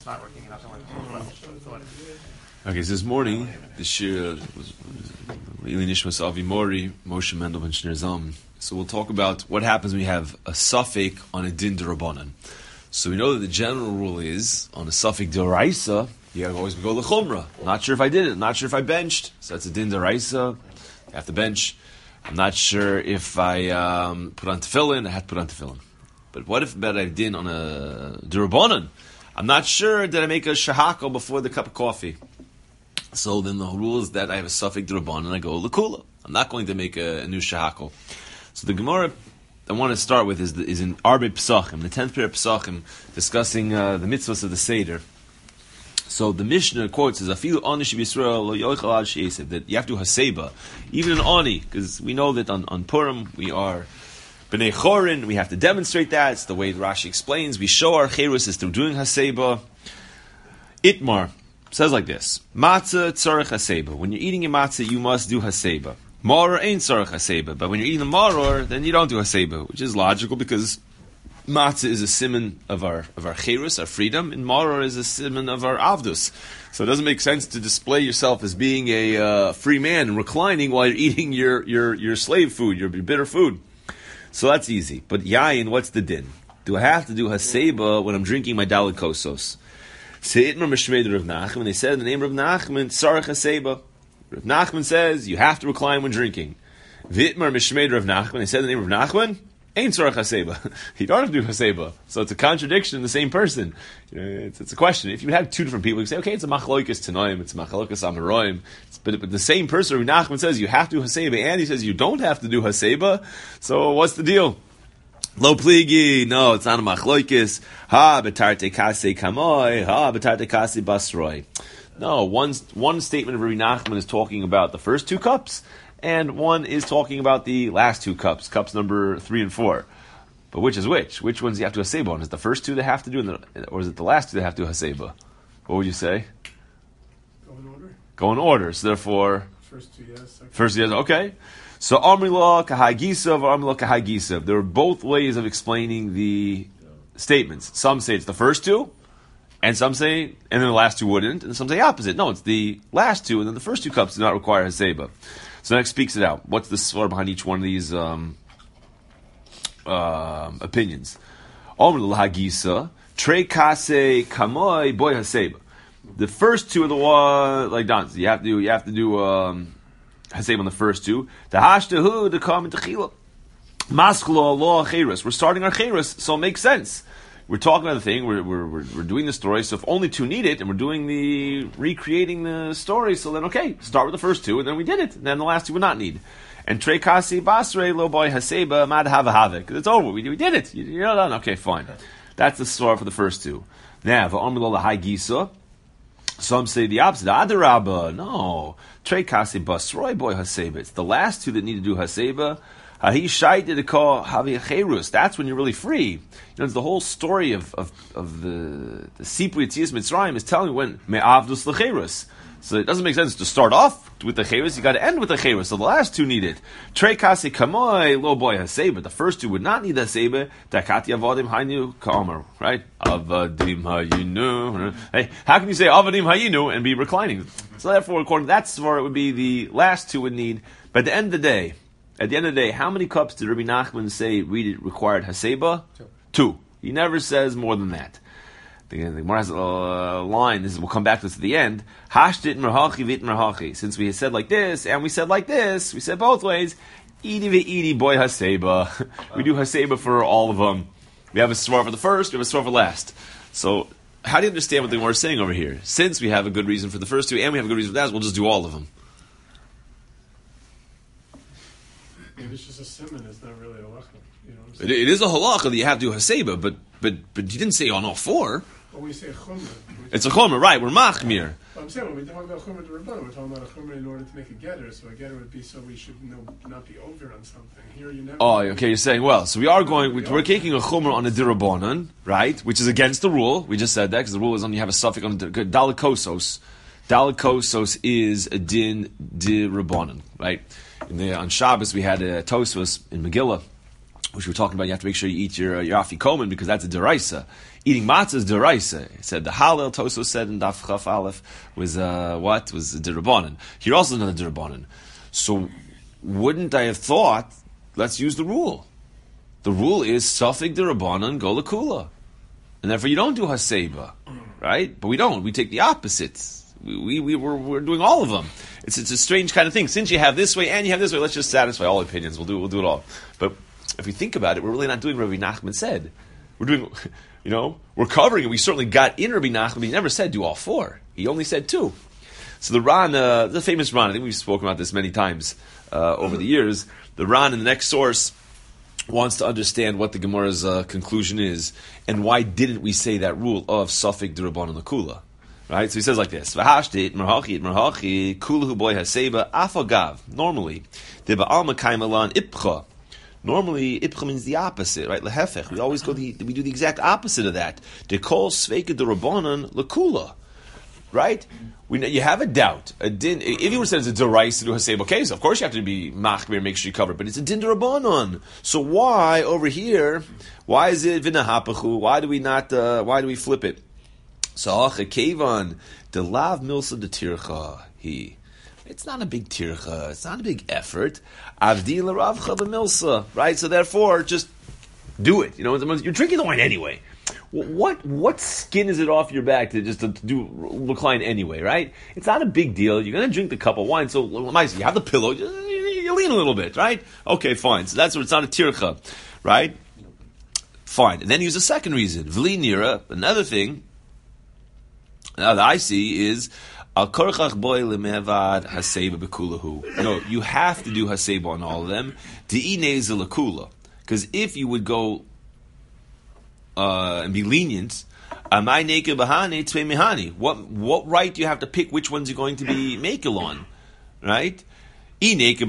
not working enough. Okay, so this morning, the shir was Ili Nishmas Avi Mori, Moshe Mendel ben Shneur Zalman. So we'll talk about what happens when you have a suffix on a din d'Rabbanan. So we know that the general rule is, on a suffix d'Oraisa, you have to always go l'chumra. Not sure if I did it, not sure if I benched. So that's a din d'Oraisa, you have to bench. I'm not sure if I put on tefillin, I have to put on tefillin. But what if I did on a d'Rabbanan? I'm not sure, did I make a shahako before the cup of coffee? So then the rule is that I have a suffix d'Rabbanan and I go l'kula. I'm not going to make a new shahako. So the Gemara I want to start with is in Arbe Pesachim, the 10th pair of Pesachim, discussing the mitzvahs of the Seder. So the Mishnah quotes as Afilu Ani Yisrael lo yochel ad she'esev, that you have to do haseba, even in Ani, because we know that on Purim we are B'nei Chorin, we have to demonstrate that. It's the way Rashi explains. We show our cherus is through doing haseba. Itmar says like this: Matzah tzarech haseba. When you're eating a matzah, you must do haseba. Maror ain't tzarech haseba, but when you're eating the maror, then you don't do haseba, which is logical because matzah is a siman of our cherus, our freedom, and maror is a siman of our avdus. So it doesn't make sense to display yourself as being a free man and reclining while you're eating your slave food, your bitter food. So that's easy. But yayin, what's the din? Do I have to do haseba when I'm drinking my daled kosos? Se'itmer mishmei Rav Nachman. They said in the name of Rav Nachman, tzarech haseba. Rav Nachman says you have to recline when drinking. Vitmar mishmei Rav Nachman. They said in the name of Rav Nachman, ain't tzarech haseba. You don't have to do haseba. So it's a contradiction in the same person. It's a question. If you have two different people, you say, okay, it's a machloikas tanoim, it's a machloikas amaroim. But the same person, Rav Nachman says you have to do haseba, and he says you don't have to do haseba. So what's the deal? Lo pligi, no, it's not a machloikis. Ha betarte kase kamoi, ha betarte kase basroi. No, one statement of Rabbi Nachman is talking about the first two cups, and one is talking about the last two cups, cups number 3 and 4. But which is which? Which ones do you have to haseba on? Is it the first two that have to do, or is it the last two that have to haseba? What would you say? Go in order. Go in order. So therefore, First two yes. First yes, okay. So Amrila Kahai Gisav or Amrila Kahai Gisav. There are both ways of explaining the statements. Some say it's the first two, and some say, and then the last two wouldn't, and some say opposite. No, it's the last two, and then the first two cups do not require haseba. So next speaks it out. What's the svar behind each one of these opinions? Amrila Hagisa Trei Kase Kamoi Boy Haseba. The first two are the one like dance. You have to do haseba on the first two. The hashtahu, the kam and techila. Maskula law cheres. We're starting our cheres, so it makes sense. We're talking about the thing. We're doing the story. So if only two need it, and we're doing the recreating the story, so then okay, start with the first two, and then we did it. And then the last two would not need. And trei kasi basre lo boy haseba mad hava havik. It's over. We did it. You're done. Okay, fine. That's the story for the first two. Now v'amrilo lahai gisa. Some say the opposite. Adarabba, no. Trei kasi basroi boy haseba. It's the last two that need to do haseba. Hahi shaita to call havi cherus. That's when you're really free. It's the whole story of the Sipu Yetzias Mitzrayim is telling you when me'avdus lecherus. So it doesn't make sense to start off with the cherus. You got to end with the cherus. So the last two need it. Trei kasi kamoi lo boy haseba. The first two would not need haseba. Dakati avodim haynu kaomer. Right? Avadim hayinu. Hey, how can you say avadim hayinu and be reclining? So therefore, according to that svar, it would be the last two would need. But at the end of the day, how many cups did Rabbi Nachman say required haseba? Two. He never says more than that. The Gemara has a line. We'll come back to this at the end. Hashtit merhachi vit merhachi. Since we said like this and we said like this, we said both ways. Idi ve'idi boy haseba. We do haseba for all of them. We have a svar for the first. We have a svar for last. So how do you understand what the Gemara is saying over here? Since we have a good reason for the first two and we have a good reason for that, we'll just do all of them. Maybe it's just a simon. It's not really a halacha. You know what I'm It is a halacha that you have to do haseba, but you didn't say on all four. When we say chumrah, It's a chumrah, right? We're machmir. I'm saying when we talk about chumrah to Rabbanan, we're talking about a chumrah in order to make a getter. So a getter would be so we should not be over on something. Here you never. Oh, okay. You're saying so we are going. We're taking a chumrah on a dirabonan, right? Which is against the rule. We just said that because the rule is on you have a suffix on daled kosos. Daled kosos is a din dirabonan, right? On Shabbos we had a Tosfos in Megillah which we're talking about, you have to make sure you eat your afikomen because that's a deraisa. Eating matzah is deraisa. It said the halal, Tosos said in Daf Chaf Aleph, was what? Was a derabanan. Here also another derabanan. So wouldn't I have thought, let's use the rule. The rule is Safik derabanan go lakula. And therefore you don't do haseba, right? But we don't. We take the opposite. We're doing all of them. It's a strange kind of thing. Since you have this way and you have this way, let's just satisfy all opinions. We'll do it all. But if we think about it, we're really not doing what Rabbi Nachman said. We're doing, we're covering it. We certainly got in Rabbi Nachman, but he never said do all four. He only said two. So the Ran, the famous Ran, I think we've spoken about this many times over the years. The Ran in the next source wants to understand what the Gemara's conclusion is and why didn't we say that rule of Safik D'Rabbanan L'Kula. Right? So he says like this. V'hashtit merhachi kulahu boy haseba afagav. Normally, deba alma kaimalan ipcha. Normally, ipcha means the opposite, right? Lehefech. We always we do the exact opposite of that. Dekol sveika d'Rabbanan l'kula. Right? You have a doubt. A din. If you would have said it's a deraisa to do haseba, okay, so of course you have to be machmir, make sure you cover it. But it's a din d'Rabbanan. So why over here? Why is it v'nahapachu? Why do we not? Why do we flip it? So kevan the lav milsa de tircha he. It's not a big tircha. It's not a big effort. Avdi l'ravcha b'milsa. Right. So therefore, just do it. You're drinking the wine anyway. What skin is it off your back to do recline anyway? Right. It's not a big deal. You're going to drink the cup of wine. So you have the pillow. You lean a little bit. Right. Okay. Fine. So that's what it's not a tircha. Right. Fine. And then here's a second reason. V'li nira. Another thing. Now that I see is no, you have to do haseba on all of them. Because if you would go and be lenient, what right do you have to pick which ones you're going to be makel on? Right? And if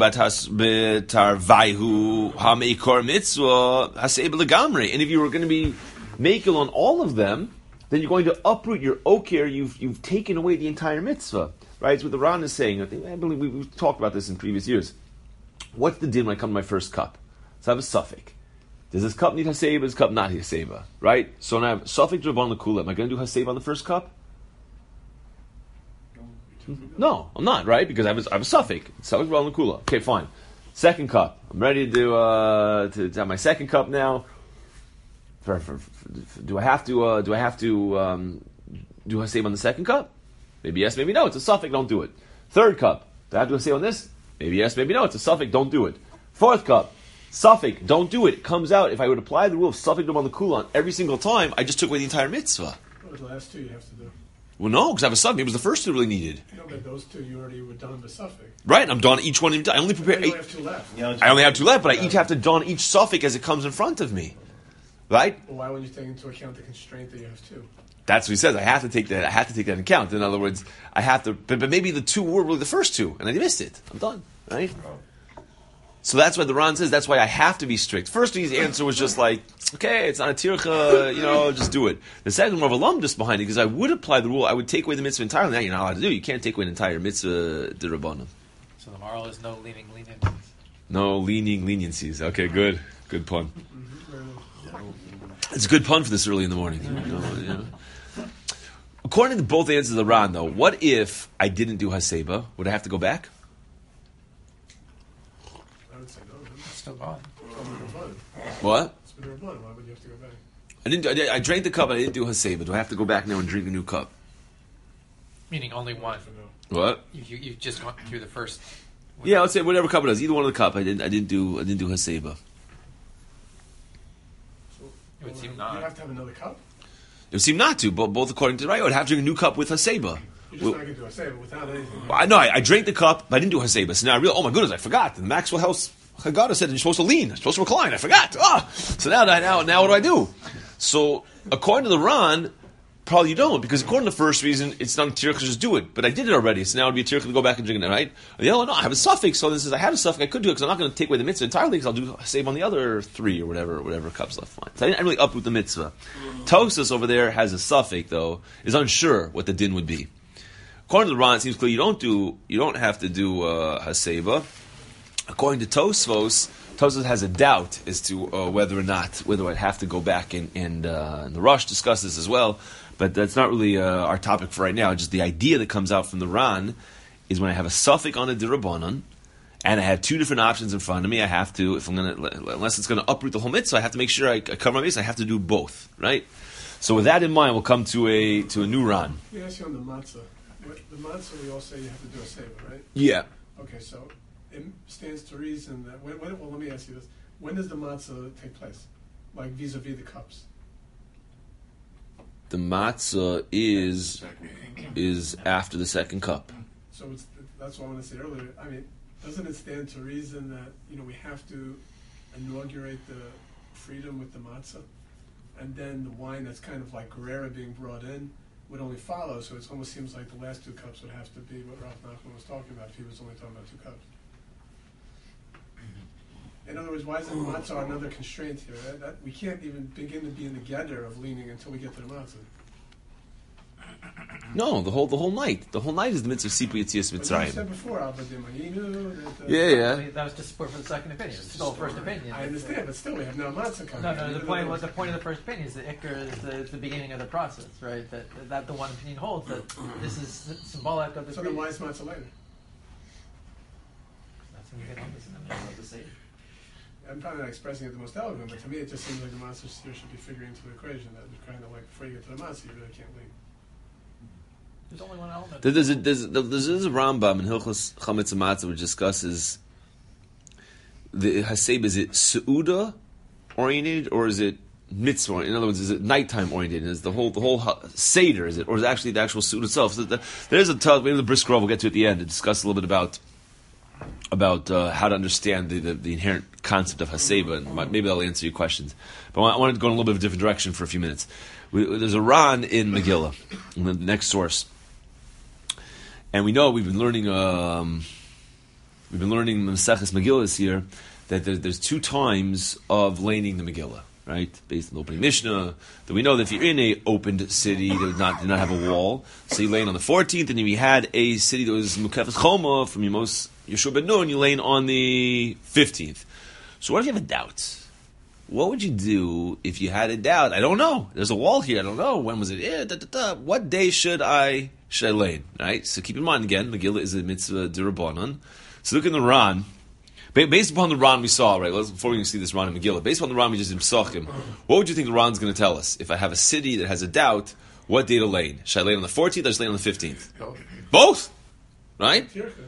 you were going to be makel on all of them, then you're going to uproot your okir. You've taken away the entire mitzvah, right? It's what the Ran is saying. I believe we've talked about this in previous years. What's the din when I come to my first cup? So I have a suffix. Does this cup need haseba? Does this cup not haseba? Right? So now I have suffix drabban l'kula. Am I going to do haseba on the first cup? No, I'm not, right? Because I have a suffix. Suffix drabban l'kula. Okay, fine. Second cup. I'm ready to do to have my second cup now. Do I have to do haseba on the second cup? Maybe yes, maybe no. It's a suffix. Don't do it. Third cup. Do I have to haseba on this? Maybe yes, maybe no. It's a suffix. Don't do it. Fourth cup. Suffix. Don't do it. It comes out if I would apply the rule of suffix on the kulan every single time. I just took away the entire mitzvah. What was the last two you have to do? Well, no, because I have a suffix. It was the first two really needed. No, but those two you already were done with suffix. Right, I'm done each one. I only prepare. You only have two left. I only have two left, but I each have to don each suffix as it comes in front of me. Right? Well, why wouldn't you take into account the constraint that you have two? That's what he says. I have to take that. I have to take that into account. In other words, I have to. But maybe the two were really the first two, and I missed it. I'm done. Right? So that's why the Ran says. That's why I have to be strict. First, his answer was just like, okay, it's not a tircha, just do it. The second, more of a lumdus behind it, because I would apply the rule. I would take away the mitzvah entirely. Now you're not allowed to do. You can't take away an entire mitzvah d'Rabbanan. So the moral is no leaning leniencies. No leaning leniencies. Okay, good pun. It's a good pun for this early in the morning. According to both answers of the Ran, though, what if I didn't do haseba? Would I have to go back? I would say no. It's still gone. What? It's been Rabban. Why would you have to go back? I drank the cup, but I didn't do haseba. Do I have to go back now and drink a new cup? Meaning only one. What? You just gone through the first. Yeah, let's say whatever cup it is, either one of the cup. I didn't do haseba. It would seem You not. have to have another cup? It would seem not to, but both according to the right, I would have to drink a new cup with haseba. You're just not going to do a save without anything. I drank the cup, but I didn't do haseba. So now I realized, oh my goodness, I forgot. The Maxwell House Haggadah said you're supposed to lean, you're supposed to recline. I forgot. So now what do I do? So according to the Ran, probably you don't, because according to the first reason, it's not a tircha to just do it. But I did it already, so now it would be a tircha to go back and drink it, right? The other, no, I have a suffix, so this is I have a suffix, I could do it, because I'm not going to take away the mitzvah entirely, because I'll do save on the other three, or whatever cups left. Fine. So I didn't really uproot the mitzvah. Tosas over there has a suffix, though, is unsure what the din would be. According to the Ran, it seems clear you don't have to do haseba. According to Tosfos Tosfos has a doubt as to whether I'd have to go back and the Rosh discuss this as well, but that's not really our topic for right now. Just the idea that comes out from the Ran is when I have a suffix on a dirabanan, and I have two different options in front of me, I have to, unless it's going to uproot the whole mitzvah, I have to make sure I cover my base. I have to do both, right? So with that in mind, we'll come to a new Ran. Let me ask you on the matzah. The matzah, we all say you have to do a seva, right? Yeah. Okay, so it stands to reason that well, let me ask you this: when does the matzah take place, like vis-a-vis the cups? The matzah is after the second cup. So that's what I want to say earlier. I mean, doesn't it stand to reason that we have to inaugurate the freedom with the matzah, and then the wine that's kind of like Guerrera being brought in would only follow? So it almost seems like the last two cups would have to be what Rav Nachman was talking about if he was only talking about 2 cups. In other words, why isn't the matzah another constraint here? That we can't even begin to be in the gather of leaning until we get to the matzah. No, the whole night. The whole night is the mitzvah Sipu Yetzias But you Mitzrayim. said before, Abba Dimayinu. Yeah. That was to support for the second opinion. It's still first opinion. I understand, but still, we have no matzah coming. No. The point of the first opinion is the ikr is the beginning of the process, right? That the one opinion holds that this is symbolic of the. So then, why is matzah later? That's when you get on this, and then there's no decision. I'm probably not expressing it the most elegant, but to me, it just seems like the matzah here should be figuring into the equation that we're kind of like before you get to the matzah, you really can't leave. There's only one element. There's a Rambam in Hilchos Chametz Matzah which discusses the Haseb. Is it Seuda oriented or is it mitzvah? In other words, is it nighttime oriented? Is the whole Seder, is it, or is it actually the actual Seuda itself? So there's a talk. Maybe the Brisker we'll get to at the end to discuss a little bit about how to understand the inherent concept of Haseba, and maybe that'll answer your questions. But I wanted to go in a little bit of a different direction for a few minutes. There's a Ran in Megillah, in the next source, and we know we've been learning Maseches Megillah this year that there's 2 times of laning the Megillah, right? Based on the opening Mishnah, that we know that if you're in a opened city that did not have a wall, so you lane on the 14th, and if you had a city that was Mukefes Choma from Yemos Yeshua ben Nun, you lane on the 15th. So what if you have a doubt? What would you do if you had a doubt? I don't know. There's a wall here. I don't know. When was it? What day should I lane? Right? So keep in mind again, Megillah is a mitzvah d'Rabbanan. So look in the Ran. Based upon the Ran we saw, right? Before we can see this Ran in Megillah, based upon the Ran we just in Psachim, what would you think the Ran's going to tell us? If I have a city that has a doubt, what day to lane? Should I lane on the 14th or should I lane on the 15th? Both, right?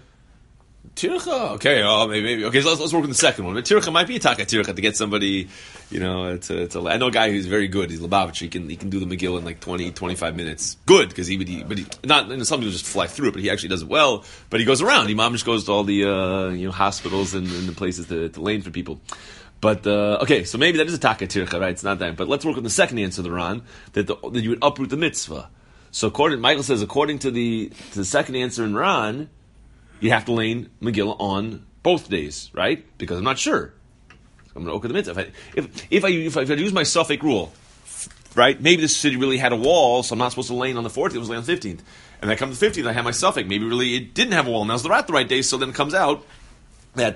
Tircha, okay, maybe. Okay, so let's work with the second one. But Tircha might be a taka Tircha to get somebody, I know a guy who's very good. He's Lubavitch. He can do the Megillah in like 20-25 minutes. Good, because some people just fly through it, but he actually does it well. But he goes around. Imam just goes to all the hospitals and the places to lane for people. But okay, so maybe that is a taka Tircha, right? It's not that. But let's work with the second answer of the Ran that you would uproot the mitzvah. So Michael says according to the second answer in Ran, you have to lane Megillah on both days, right? Because I'm not sure. I'm going to open the mitzvah. If I use my suffix rule, right? Maybe this city really had a wall, so I'm not supposed to lane on the 14th. It was lane on the 15th, and I come to the 15th. I have my suffix. Maybe really it didn't have a wall. Now it's the right day. So then it comes out that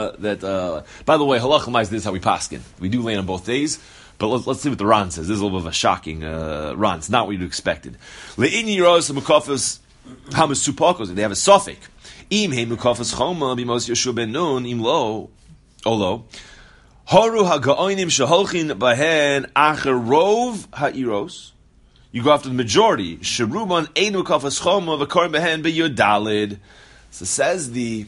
by the way, halacha this is how we paskin. We do lane on both days. But let's see what the Ran says. This is a little bit of a shocking Ran. It's not what you'd expected. Le'ini yiros hamukafos hamasupakos. They have a suffix. Im he mukafas choma b'mos Yeshua ben Nun im lo olo haru ha'ga'onim sheholchin bahen acher rov ha'iros. You go after the majority. Sheruban ein mukafas choma v'korim bahen b'yodalid. So says the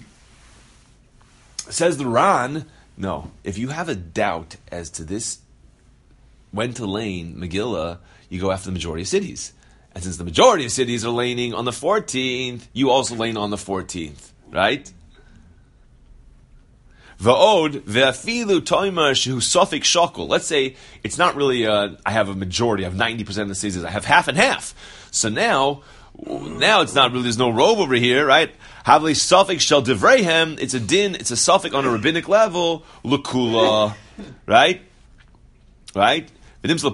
Ran. No, if you have a doubt as to this, when to lane Megillah, you go after the majority of cities. And since the majority of cities are laning on the 14th, you also lane on the 14th, right? Va'od ve'afilu toimar shehu sofik shokol. Let's say it's not really I have a majority, I have 90% of the cities, I have half and half. So now it's not really, there's no rove over here, right? Havli sofik shel devreihem, it's a din, it's a sofik on a rabbinic level, lukula, right? Right? So the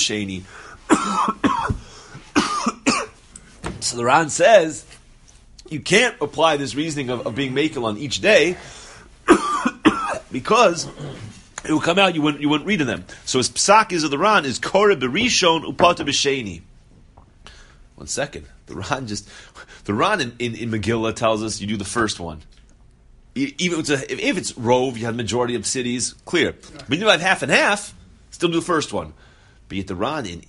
Ran says you can't apply this reasoning of being makel on each day because it will come out you wouldn't read in them. So his psak is of the Ran is Koreh Berishon Upata B'Sheni. 1 second. The Ran in Megillah tells us you do the first one. Even if it's Rove, you have majority of cities, clear. But you have half and half, still do the first one. But yet the Ran in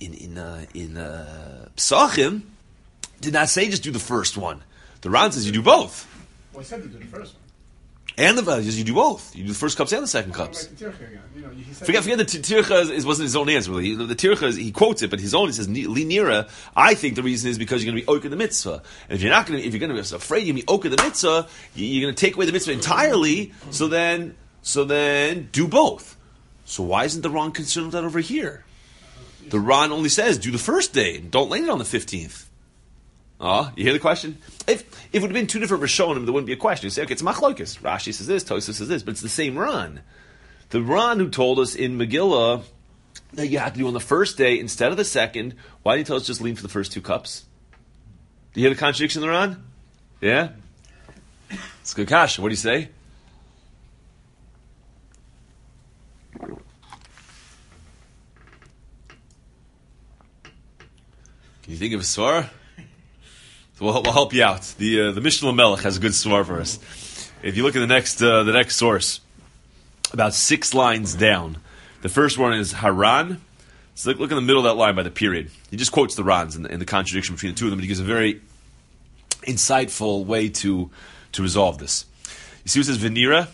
Psachim did not say just do the first one. The Ran says you do both. Well, I said you do the first one. And the value is you do both. You do the first cups and the second cups. Like the tircha again. He said Forget the tircha wasn't his own answer really. The tircha he quotes it, but his own. He says linira. I think the reason is because you're going to be oker the mitzvah, and if you're going to be afraid you're going to be oker the mitzvah, you're going to take away the mitzvah entirely. So then do both. So why isn't the Ran concerned with that over here? The Ran only says do the first day and don't land it on the 15th. You hear the question? If it would have been two different Rishonim, there wouldn't be a question. You say, okay, it's Machlokes. Rashi says this, Tosfos says this, but it's the same Ran. The Ran who told us in Megillah that you have to do on the first day instead of the second, why did he tell us just lean for the first 2 cups? Do you hear the contradiction in the Ran? Yeah? It's a good kasha. What do you say? Can you think of a svar? So we'll help you out. The Mishnah Melech has a good svar for us. If you look at the next source, about 6 lines down, the first one is Haran. So look in the middle of that line by the period. He just quotes the Rans and the contradiction between the two of them, but he gives a very insightful way to resolve this. You see what it says, Venira?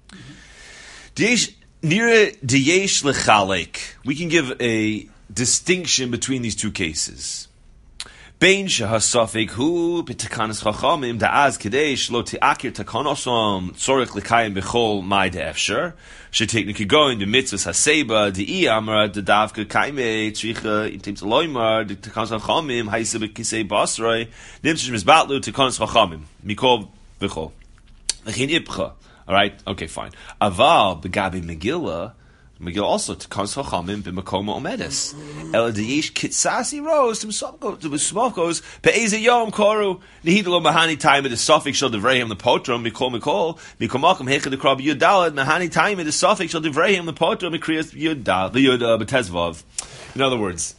Nira diyesh lechalek. We can give a distinction between these two cases. Bein shehasafek hu b'takanas chachamim da'az kedei shlo te'akir takanosom tzorich l'kayim b'chol mai de'efsher she'teknik kigoin b'mitzvahs haseba de'i amra de'davka kaime tzricha intim tzaloymar de'takanas chachamim haisa b'kisei basroi nimshish mizbatlu takanas chachamim mikol b'chol v'chin ibcha. All right, okay, fine. Aval b'gabi Megillah also takanas chachamim b'makoma omedes. Ela deyish kitsasi rose to smokos pe'eze yom koru nehidlo mahani time the suffix shall devrehim the potrom mikol mikomakom hechad the krab yudalad mahani time the suffix shall devrehim the potrom mikriyas yudal the yud betezvav. In other words,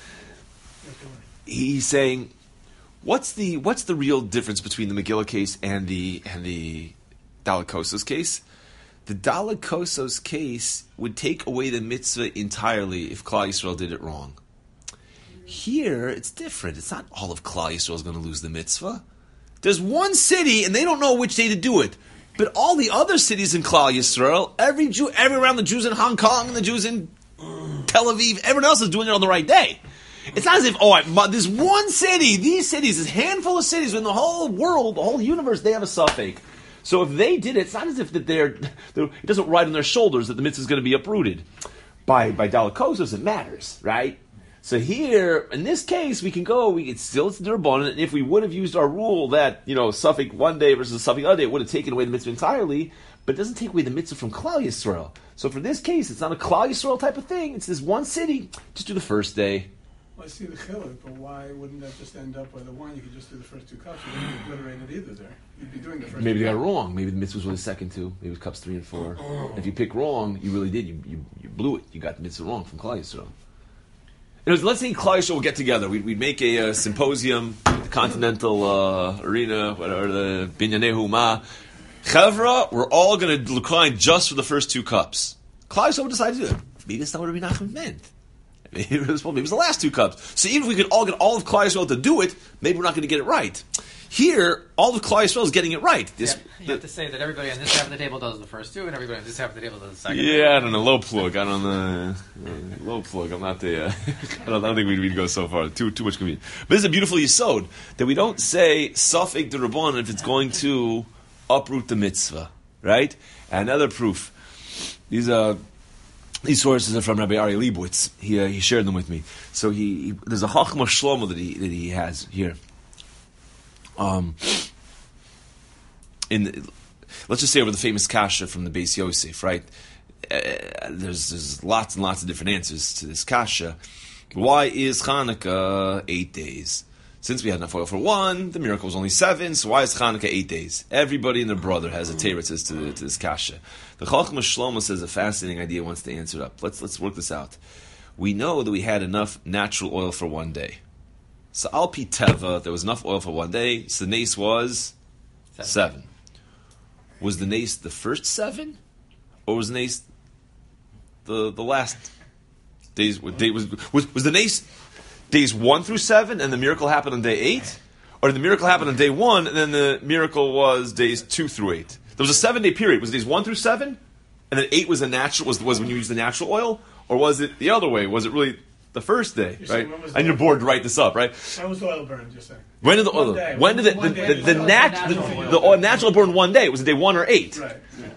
he's saying, what's the real difference between the Megillah case and the Dalikosos case? The Dalikosos case would take away the mitzvah entirely if Klal Yisrael did it wrong. Here, it's different. It's not all of Klal Yisrael is going to lose the mitzvah. There's one city, and they don't know which day to do it. But all the other cities in Klal Yisrael, every Jew, around the Jews in Hong Kong, and the Jews in Tel Aviv, everyone else is doing it on the right day. It's not as if, this one city, these cities, this handful of cities in the whole world, the whole universe, they have a suffix. So if they did it, it's not as if that it doesn't ride on their shoulders that the mitzvah is going to be uprooted. By Dalikosos, it matters, right? So here, in this case, it's the Rabbanan, and if we would have used our rule that, suffix one day versus suffix other day, it would have taken away the mitzvah entirely, but it doesn't take away the mitzvah from Klal Yisrael. So for this case, it's not a Klal Yisrael type of thing, it's this one city, just do the first day. Well, I see the chiluk, but why wouldn't that just end up with the wine? You could just do the first 2 cups. You wouldn't be obliterated either there. You'd be doing the first. Maybe they got it wrong. Maybe the mitzvahs were the second 2. Maybe it was cups 3 and 4. If you pick wrong, you really did. You blew it. You got the mitzvah wrong from Klal Yisrael. Let's say Klal Yisrael will get together. We'd make a symposium, the Continental Arena, whatever, the Binyanei Huma. Chevra, we're all going to decline just for the first 2 cups. Klal Yisrael would decide to do it. Maybe that's not what Rabbi Nachman meant. Maybe it was the last 2 cups. So even if we could all get all of Klal Yisrael to do it, maybe we're not going to get it right. Here, all of Klal Yisrael is getting it right. You have to say that everybody on this half of the table does the first 2, and everybody on this half of the table does the second. Yeah, I don't know. Low plug. I don't know. Low plug. I'm not the. I don't think we'd go so far. Too much convenience. But this is a beautiful yisod that we don't say suffix the Rabbanan if it's going to uproot the mitzvah, right? Another proof. These sources are from Rabbi Aryeh Leibowitz. He shared them with me. So there's a Chachma Shlomo that he has here. Let's just say over the famous kasha from the Beis Yosef, right? There's lots and lots of different answers to this kasha. Why is Hanukkah 8 days? It Since we had enough oil for one, the miracle was only 7, so why is Chanukah 8 days? Everybody and their brother has a teretz to this kasha. The Chacham Shlomo says a fascinating idea, wants to answer it up. Let's work this out. We know that we had enough natural oil for one day. So Al Pi Teva, there was enough oil for one day, so the nace was 7. Was the nace the first 7? Or was the nace the last days? Was the nace days 1 through 7 and the miracle happened on day 8? Or did the miracle happen on day 1 and then the miracle was days 2 through 8? There was a 7-day period. Was it days 1 through 7? And then 8 was was when you used the natural oil? Or was it the other way? Was it really the first day, right? I need a board to write this up, right? When was the oil burned, you're saying? When did the oil? When did the oil natural burn one day? Was it day 1 or 8? Right.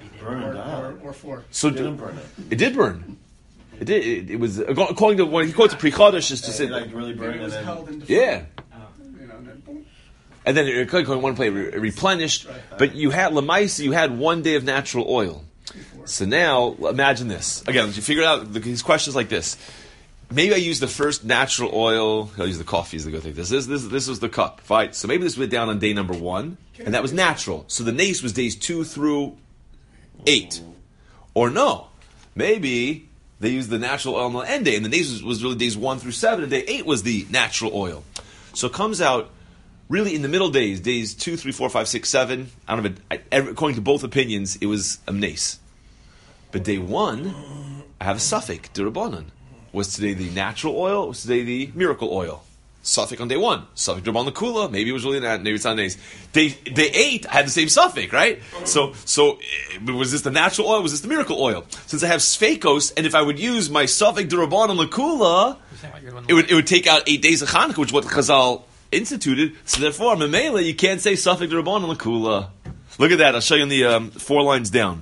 Or 4. So It didn't burn it. It did burn. It did. It was according to when he quotes Pri Chodesh is to say Like really burn It and was then held in yeah. You know, and then boom. And then it could go in one place replenished, Right. but you had Lamaisa, you had 1 day of natural oil. So now imagine this again. You figure out his questions like this. Maybe I use the first natural oil. I'll use the coffee as the good thing. This was the cup, right? So maybe this went down on day number 1, and that was natural. So the nace was days 2 through 8, or no? Maybe they used the natural oil on the end day, and the nace was really days 1 through 7, and day 8 was the natural oil. So it comes out really in the middle days 2, 3, 4, 5, 6, 7. I don't know. According to both opinions, it was a nace. But day 1, I have a suffix, d'Rabbanan. Was today the natural oil? Was today the miracle oil? Suffix on day 1. Suffix d'Rabbanan Kula. Maybe it was really not. Maybe it's not nace. Day 8, I had the same suffix, right? So was this the natural oil? Was this the miracle oil? Since I have sfeikos, and if I would use my suffix d'Rabbanan Kula, it would take out 8 days of Chanukah, which is what Chazal instituted. So therefore, Memela, you can't say suffix d'Rabbanan Kula. Look at that. I'll show you in the 4 lines down.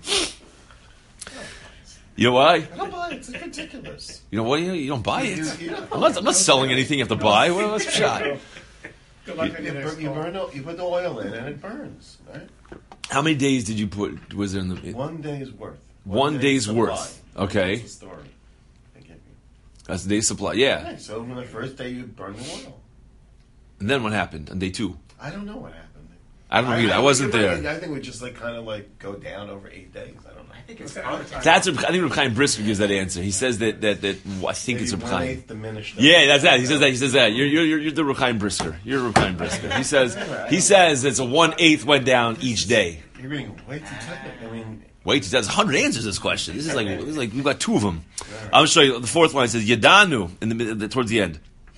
You know why? I don't buy it. It's ridiculous. You know what? You don't buy it. Yeah. I'm not selling anything you have to buy. What's the shot? Good luck on your next call. You put the oil in and it burns. Right? How many days did you put? Was there in the 1 day's worth. 1 day's supply. worth? Okay, That's the story. They give you. that's the day's supply. Yeah. Okay, so on the first day you burn the oil. And then what happened on day 2? I don't know what happened. I don't know either. I wasn't there. I think we just kind of go down over 8 days. I don't know. I think it's That's I think Reb Chaim Brisker gives that answer. He says that I think it's Reb Chaim. 1/8 diminished. Yeah, that's that. He says that. You're the Reb Chaim Brisker. You're Reb Chaim Brisker. He says it's a 1/8 went down each day. You're being way too technical. I mean, Wait, that's 100 answers to this question. This is like we've got 2 of them. I'll show you. The 4th line says Yadanu in the towards the end.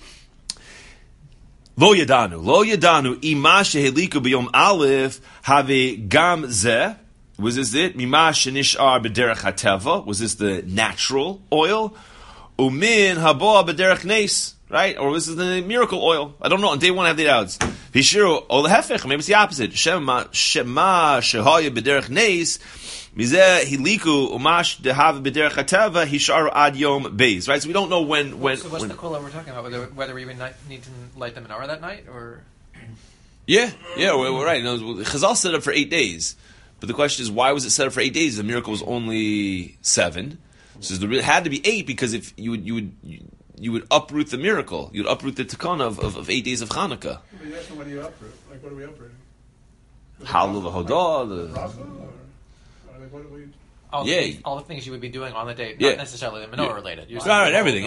Lo yadanu, ima sheheliku b'yom aleph have gam zeh. Was this it? Mima shenishar b'derech hateva. Was this the natural oil? Umin haboa b'derech nes. Right? Or was this the miracle oil? I don't know. On day 1, I have the odds. Vishiru ol hefech. Maybe it's the opposite. Shema shehaya b'derech nes. Mizeh hiliku umash dehav b'derech hateva hisharu ad yom beis. Right? So we don't know when. So what's the kula we're talking about? Whether we even need to light the menorah that night, or Yeah, we're right. No, Chazal set up for 8 days, but the question is, why was it set up for 8 days? The miracle was only 7, so it had to be 8 because if you would uproot the miracle, you'd uproot the tikkun of 8 days of Hanukkah. But you asked me, what do you uproot? Like, what are we uprooting? Halal v'hodah, The bracha? Or like, what do we... all the things you would be doing on the date, Yeah. not necessarily the menorah related. You're Right, saying everything.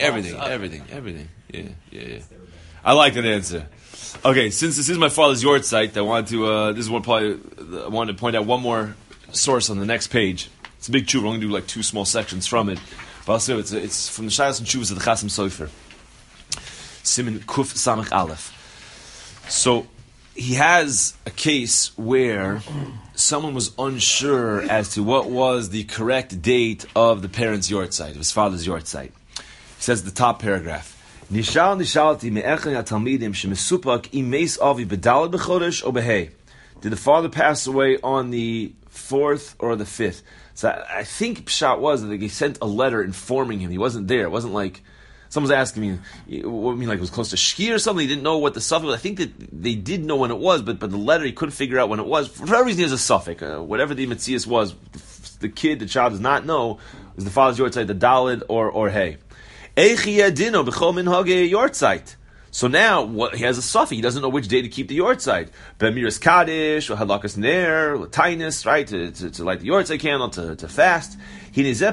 Yeah. I like that answer. Okay, since this is my father's yard site, I want to. This is what I wanted to point out one more source on the next page. It's a big tshuva. We're going to do 2 small sections from it, but also it's from the Shaylas and Tshuvas of the Chasam Sofer. Siman Kuf Samach Aleph. So he has a case where someone was unsure as to what was the correct date of the parent's yard site, of his father's yard site. He says the top paragraph. Nishalti me'echen hatalmidim shemesupak imeis avi bedalad b'chodesh o behei. Did the father pass away on the 4th or the 5th? So I think Pshat was that he sent a letter informing him. He wasn't there. It wasn't like someone's asking me, what do you mean, like it was close to Shki or something? He didn't know what the suffix was. I think that they did know when it was, but the letter he couldn't figure out when it was. For whatever reason, there's a suffix. Whatever the Metzias was, the child does not know, is the father's yard site, the Dalid or Hey. So So now he has a suffix. He doesn't know which day to keep the yortzeit. Bemiras Kaddish, or Halakas Ner, Latinus, right? To light the yortzeit candle, to fast. So the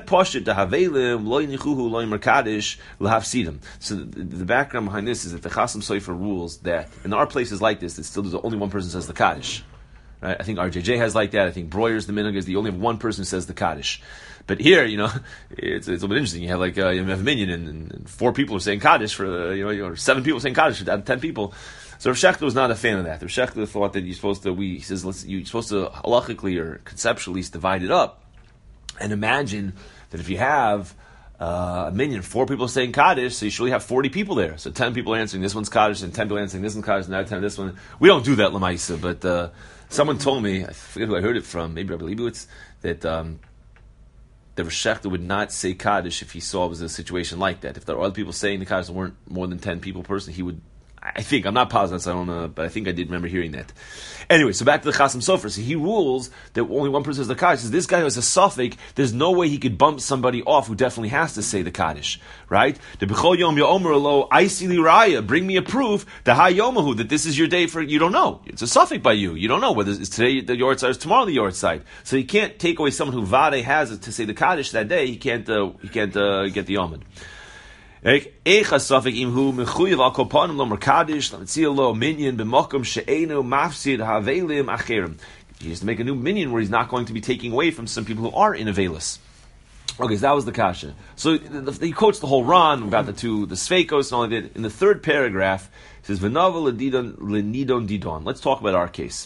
background behind this is that the Chasam Sofer rules that in our places like this, it's still there's only one person who says the Kaddish. Right? I think RJJ has like that. I think Breuer's the minhag is the only one person who says the Kaddish. But here, it's a little bit interesting. You have like you have a minyan and 4 people are saying Kaddish for or 7 people saying Kaddish out of 10 people. So Rav Shechter was not a fan of that. Rav Shechter thought that you're supposed to halachically or conceptually divide it up. And imagine that if you have a minyan, 4 people saying Kaddish, so you surely have 40 people there. So 10 people are answering this one's Kaddish, and 10 people answering this one's Kaddish, and now 10 this one. We don't do that, Lamaisa, but someone told me, I forget who I heard it from, maybe Rabbi Leibowitz, that the Rav Shechter would not say Kaddish if he saw it was a situation like that. If there were other people saying the Kaddish weren't more than 10 people per person, he would, I think, I'm not positive, so I don't know, but I think I did remember hearing that. Anyway, so back to the Chasam Sofer. So he rules that only one person says the Kaddish. Says this guy who has a suffix, there's no way he could bump somebody off who definitely has to say the Kaddish, right? The B'chol Yom Yomer Lo Aisi Li Raya, bring me a proof, the Ha Yomahu, that this is your day for, you don't know. It's a suffix by you. You don't know whether it's today the Yortzeit or tomorrow the Yortzeit. So you can't take away someone who Vade has to say the Kaddish that day. He can't get the Yomad. You just make a new minyan where he's not going to be taking away from some people who are in Avelis. Okay, so that was the kasha. So he quotes the whole Ran about the Sveikos and all of it. In the 3rd paragraph, he says, V'nava l'nidon didon. Let's talk about our case.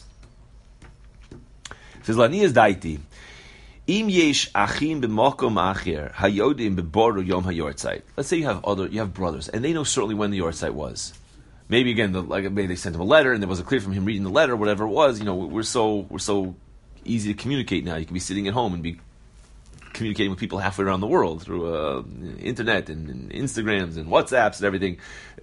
He says, Lanias daiti. Im yesh achim b'makom acher hayodim b'boru yom hayortzeit. Let's say you have brothers, and they know certainly when the yortzeit was. Maybe again, maybe they sent him a letter, and there wasn't clear from him reading the letter, whatever it was. We're so easy to communicate now. You can be sitting at home and be communicating with people halfway around the world through internet and Instagrams and WhatsApps and everything.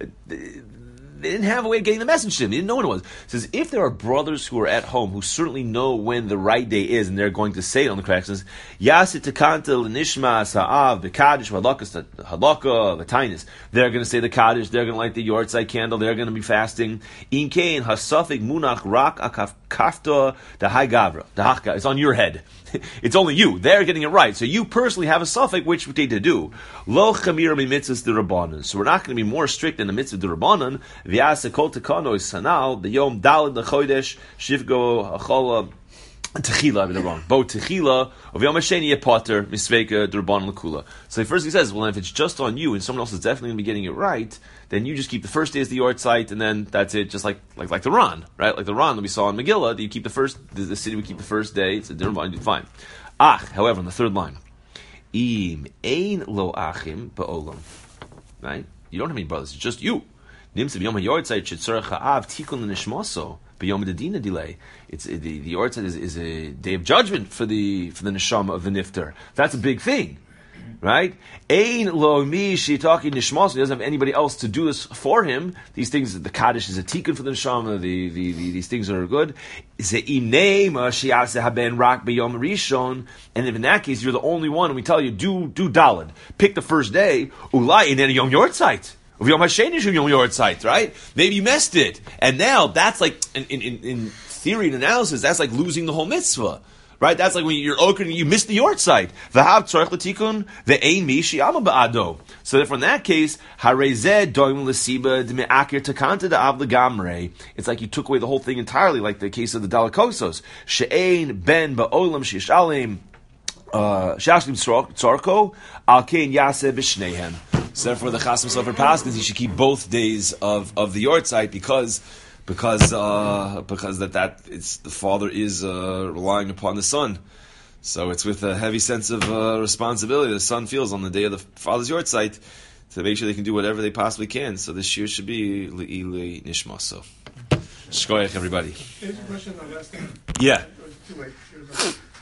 They didn't have a way of getting the message to them. They didn't know when it was. It says, if there are brothers who are at home who certainly know when the right day is and they're going to say it on the correct, says, Yasit Takanta L'Nishma Sa'av B'Kadish Halakha V'Tainis. They're going to say the Kaddish, they're going to light the Yortzeit candle, they're going to be fasting. In Kain Hasafik Munach Rak Akafta the High Gavra. The Hachka, it's on your head. It's only you. They're getting it right. So you personally have a suffix which they to do. Lo chamira mitzvahs d'Rabbanan. So we're not going to be more strict than the mitzvah d'Rabbanan. V'yase kol tekano is sanal the yom daled lechodesh shivgo achola techila. I mean, wrong. Bo techila of yom hasheni yepater misveika d'Rabbanan lekula. So first he says, well, if it's just on you and someone else is definitely going to be getting it right, then you just keep the first day as the Yortzeit, and then that's it, just like the Ran, right? Like the Ran that we saw in Megillah, that you keep the city would keep the first day, it's a different fine. However, on the 3rd line, Im ein lo achim ba'olam, right? You don't have any brothers, it's just you. Nimsa b'yom ha'yortzeit shetzorach ha'av tikun l'nishmaso b'yom ha'dina delay. It's the Yortzeit is a day of judgment for the neshama of the nifter. That's a big thing. Right? Ein lo mi shitaki nishmas. He doesn't have anybody else to do this for him. These things, the Kaddish is a tikkun for the neshama. These things are good. Ze'inema shi'ase haben rak b'yom rishon. And if in that case you're the only one, and we tell you do daled, pick the first day. Ulai and then yom yortzeit. Yom hasheni yom yortzeit. Right? Maybe you missed it, and now that's like in theory and analysis, that's like losing the whole mitzvah. Right? That's like when you're okra, you missed the yortzeit. V'hav tzorech l'tikun ve'ein mi she'ama ba'ado. So therefore, in that case, harezeh doim l'siba d'me'akir takanta da'av l'gamrei. It's like you took away the whole thing entirely, like the case of the Dalakosos. She'ein ben ba'olam she'shalim she'ashlim tzorko al kein yaseh b'shnehem. So therefore, the Chasam Sofer Paskins, you should keep both days of the yortzeit because that it's the father is relying upon the son, so it's with a heavy sense of responsibility the son feels on the day of the father's yortzeit to make sure they can do whatever they possibly can. So this year should be Le'ilei Nishmaso. Shkoyach, everybody. Here's a question I asked. Yeah. Too late.